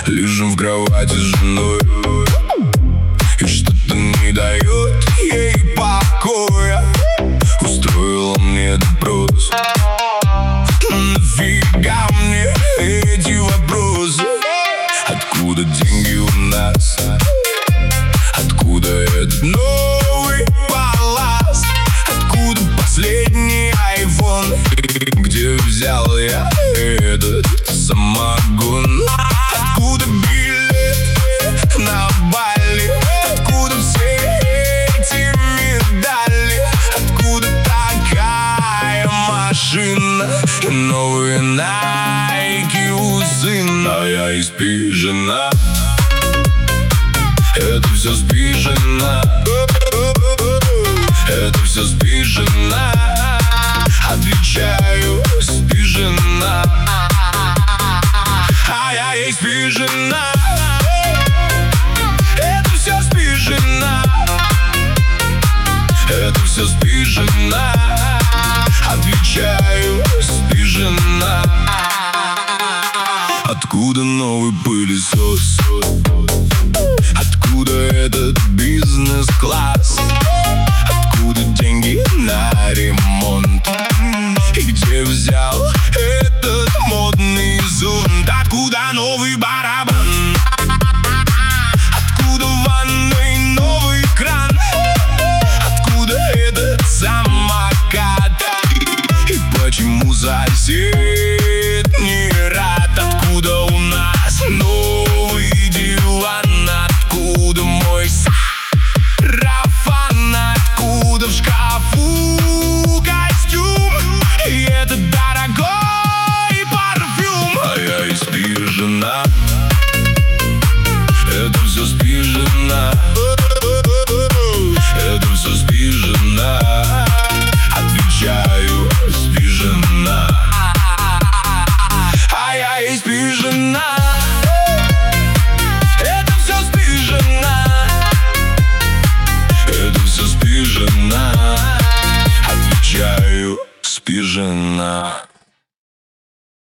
Лежим в кровати с женой, и что-то не дает ей покоя. Устроила мне допрос. Нафига мне эти вопросы? Откуда деньги у нас? Откуда этот новый палас? Откуда последний айфон? Где взял я этот самогон? Откуда билет на Бали? Откуда все эти медали? Откуда такая машина? Новые Найки у сына. А я из пижена. Это все спижено. Это все спижено. Отвечаю, спижена. А я ей спижена. Это все спижено. Это все спижено. Отвечаю, спижена. Откуда новый пылесос? Откуда этот бизнес-класс? Откуда деньги на ремонт? И где взял этот модный зонт? Откуда новый барабан?